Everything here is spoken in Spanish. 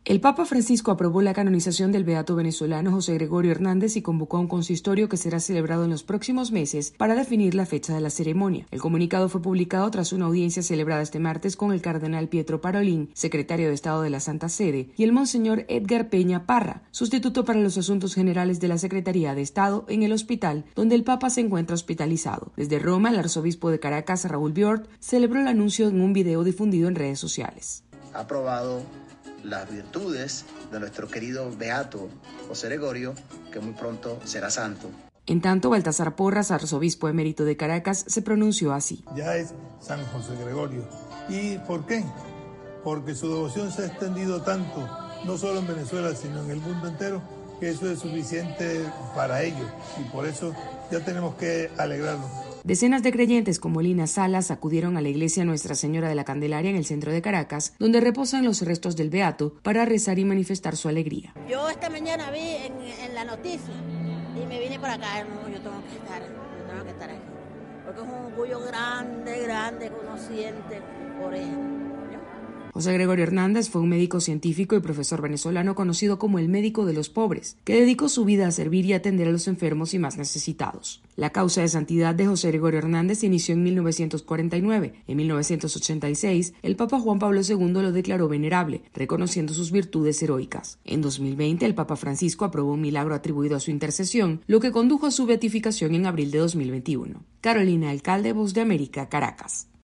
El Papa Francisco aprobó la canonización del beato venezolano José Gregorio Hernández y convocó a un consistorio que será celebrado en los próximos meses para definir la fecha de la ceremonia. El comunicado fue publicado tras una audiencia celebrada este martes con el cardenal Pietro Parolin, secretario de Estado de la Santa Sede, y el monseñor Edgar Peña Parra, sustituto para los asuntos generales de la Secretaría de Estado, en el hospital donde el Papa se encuentra hospitalizado. Desde Roma, el arzobispo de Caracas, Raúl Biort, celebró el anuncio en un video difundido en redes sociales. Aprobado las virtudes de nuestro querido beato José Gregorio, que muy pronto será santo. En tanto, Baltasar Porras, arzobispo emérito de Caracas, se pronunció así. Ya es San José Gregorio. ¿Y por qué? Porque su devoción se ha extendido tanto, no solo en Venezuela, sino en el mundo entero, que eso es suficiente para ellos. Y por eso ya tenemos que alegrarnos. Decenas de creyentes como Lina Salas acudieron a la iglesia Nuestra Señora de la Candelaria en el centro de Caracas, donde reposan los restos del beato, para rezar y manifestar su alegría. Yo esta mañana vi en la noticia y me vine para acá. No, yo tengo que estar aquí, porque es un orgullo grande que uno siente por él. José Gregorio Hernández fue un médico científico y profesor venezolano conocido como el médico de los pobres, que dedicó su vida a servir y atender a los enfermos y más necesitados. La causa de santidad de José Gregorio Hernández inició en 1949. En 1986, el Papa Juan Pablo II lo declaró venerable, reconociendo sus virtudes heroicas. En 2020, el Papa Francisco aprobó un milagro atribuido a su intercesión, lo que condujo a su beatificación en abril de 2021. Carolina Alcalde, Voz de América, Caracas.